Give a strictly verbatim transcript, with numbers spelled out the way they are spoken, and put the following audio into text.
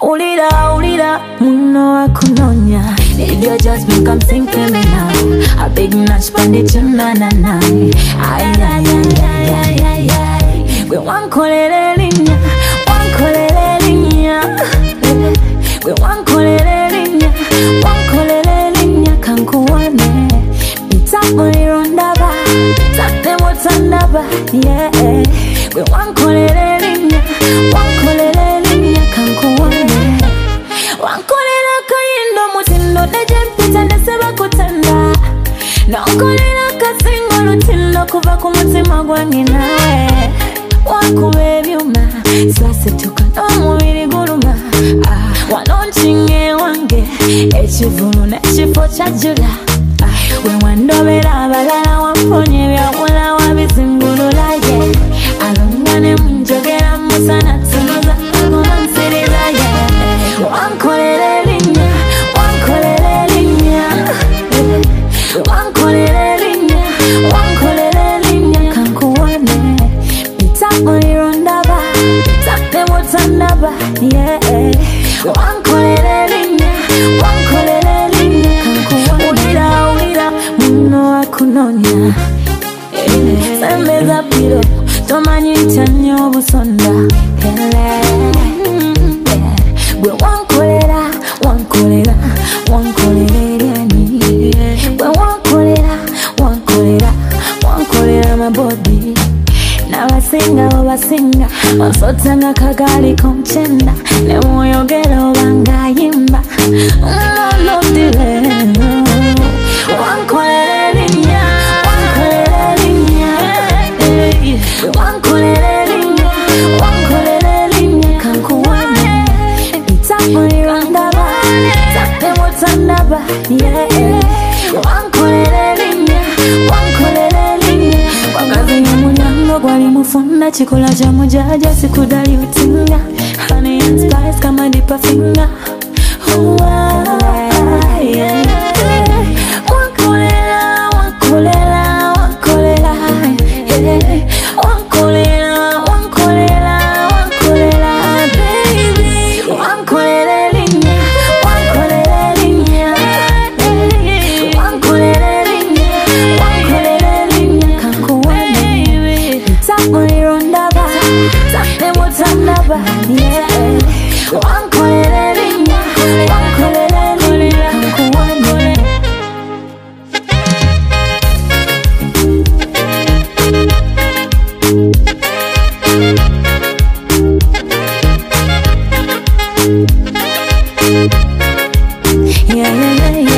Ulira, ulira, muno wa kunonya. Need your judgment, come sing for me now. A big notch bandit, na na na. Ay, ay, ay, ay, ay, ay, ay. We want kolere linya, want kolere linya. We want kolere linya, want kolere linya. Kankuwane, itapo irondaba, tate motandaba, yeah. We want kolere linya, want kolere linya. Kankuwane, want kolere kayindo mutindo nejem pita neseba kutanda. Na kolere kasingo lutindo kuva kumutima gwange nawe. Wakubebyuma swase tukano mubiri guluma. Ah, wanonchinge wange ekivunu n'ekifo kyajjula. Ah, we wandobera abalala wamponye byawula wabizingulula ye. Alungane munjogera musana tunoza agoma nsiriza ye. Wankolere linya, wankolere linya. Wankolere linya, wankolere linya. Kankuwane itapo irondaba, tate motandaba, yeah. Wankolere linya, wankolere linya. Kankuwane ulira, ulira, muno wa kunonya. Sembeza piro, tomanyi ntyanyo busonda. Gwe wankolera, wankolera, wankolere lyani. Gwe wankolera, wankolera, wankolera my body. Nabasinga obasinga, basotanga kagali komchenda. Ne mwoyogera obanga yimba, no dile. Wankolere linya, wankolere linya. Wankolere linya, wankolere linya. Kankuwane itapo irondaba, tate motandaba, yeah. Wankolere linya, wankolere linya. Wakazi y'omunyango gwali mufunda, chikola cha mujaja sikudali utinga. Honey and spice kama dipa finger. Oh, ah, yeah. Wankolera, wankolera, wankolera, yeah. Wankolera, wankolera, wankolera, baby. Wankolere linya, wankolere linya. Wankolere linya, wankolere linya. Kankuwane itapo irondaba, tate motandaba, yeah. Wankolere linya, wankolere linya. Kankuwane. Yeah, yeah, yeah.